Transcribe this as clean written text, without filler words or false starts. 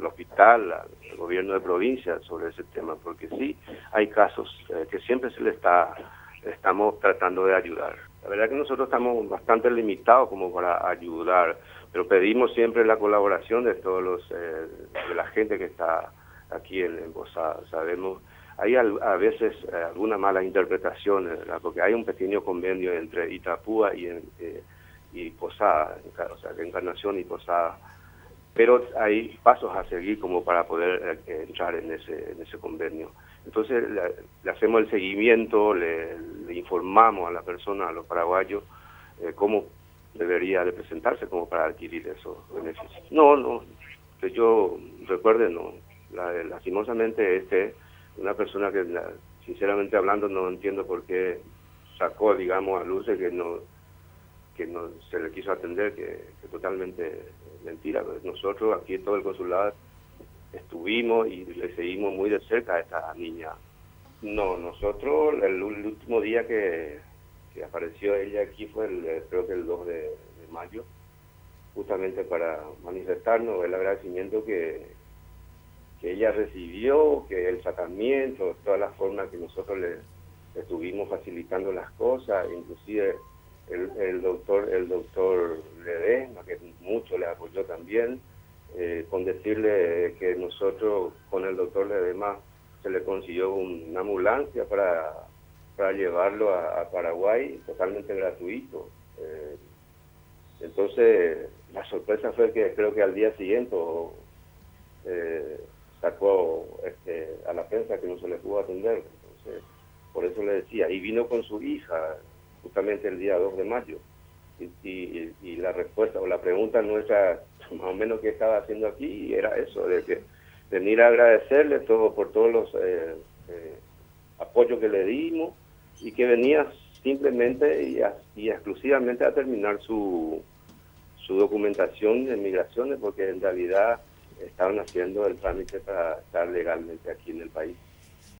al hospital, al gobierno de provincia sobre ese tema, porque sí hay casos que siempre estamos tratando de ayudar. La verdad que nosotros estamos bastante limitados como para ayudar, pero pedimos siempre la colaboración de todos de la gente que está aquí en Posada. Sabemos, hay a veces alguna mala interpretación, ¿verdad? Porque hay un pequeño convenio entre Itapúa y Posada, o sea, Encarnación y Posada, pero hay pasos a seguir como para poder entrar en ese convenio. Entonces le hacemos el seguimiento, le informamos a la persona, a los paraguayos, cómo debería de presentarse como para adquirir esos beneficios. No, que yo recuerde, no. Lastimosamente una persona que sinceramente hablando no entiendo por qué sacó, digamos, a luz de que no se le quiso atender, que totalmente mentira. Nosotros aquí en todo el consulado estuvimos y le seguimos muy de cerca a esta niña. No, nosotros el último día que apareció ella aquí fue creo que el 2 de mayo, justamente para manifestarnos el agradecimiento que ella recibió, que el tratamiento, todas las formas que nosotros le estuvimos facilitando las cosas, inclusive el doctor Ledesma, que mucho le apoyó también, con decirle que nosotros con el doctor Ledesma se le consiguió una ambulancia para llevarlo a Paraguay totalmente gratuito. Entonces la sorpresa fue que creo que al día siguiente sacó a la prensa que no se le pudo atender. Entonces, por eso le decía, y vino con su hija justamente el día 2 de mayo, y la respuesta o la pregunta nuestra, más o menos que estaba haciendo aquí, era eso, de que venir a agradecerle por todos los apoyos que le dimos, y que venía simplemente y exclusivamente a terminar su documentación de migraciones, porque en realidad estaban haciendo el trámite para estar legalmente aquí en el país.